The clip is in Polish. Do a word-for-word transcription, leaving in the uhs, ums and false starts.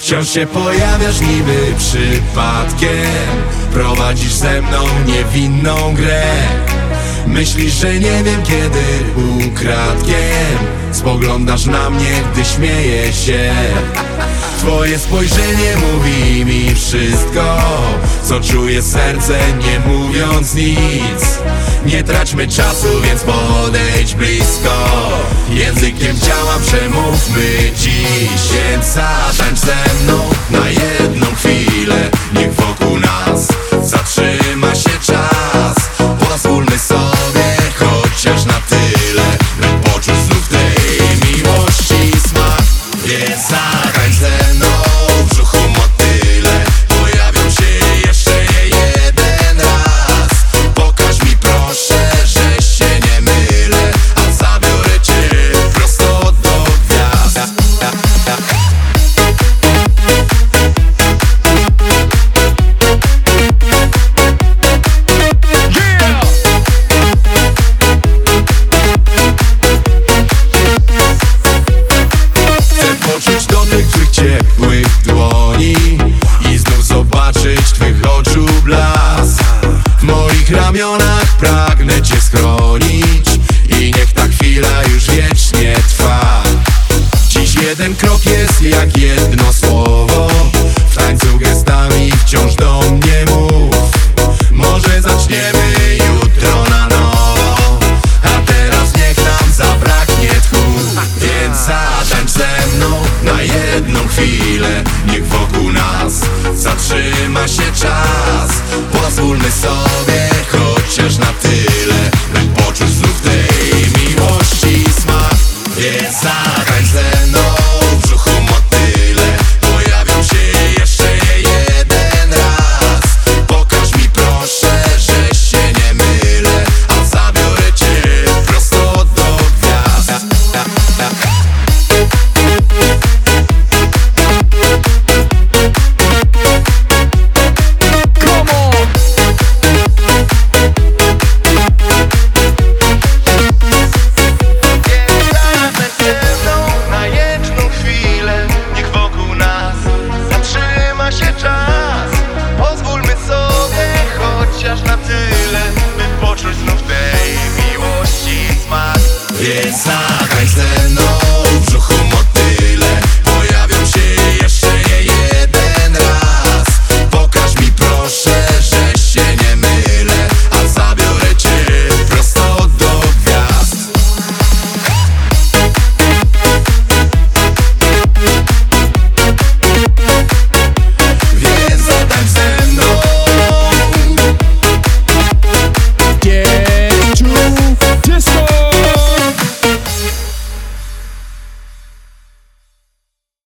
Wciąż się pojawiasz niby przypadkiem, prowadzisz ze mną niewinną grę. Myślisz, że nie wiem kiedy ukradkiem spoglądasz na mnie, gdy śmieję się. Twoje spojrzenie mówi mi wszystko, co czuje serce, nie mówiąc nic. Nie traćmy czasu, więc podejdź blisko. Językiem ciała przemówmy dziś. Więc zatańcz ze mną na jedną chwilę. Niech wokół nas zatrzyma się czas. Pozwólmy sobie chociaż na tyle, by poczuć znów tej miłości smak. Więc zatańcz ze mną, w brzuchu motyle pojawią się jeszcze nie jeden raz. Pokaż mi proszę, że się nie mylę, a zabiorę cię prosto do gwiazd. Poczuć dotyk twych ciepłych dłoni i znów zobaczyć twych oczu blask. W moich ramionach pragnę cię schronić i niech ta chwila już wiecznie trwa. Dziś jeden krok jest jak jedno słowo, w tańcu gestami wciąż do mnie mów. Może zaczniemy jutro na nowo, a teraz niech nam zabraknie tchu. Więc zatańcz ze mną na jedną chwilę. Niech wokół nas zatrzyma się czas. Pozwólmy sobie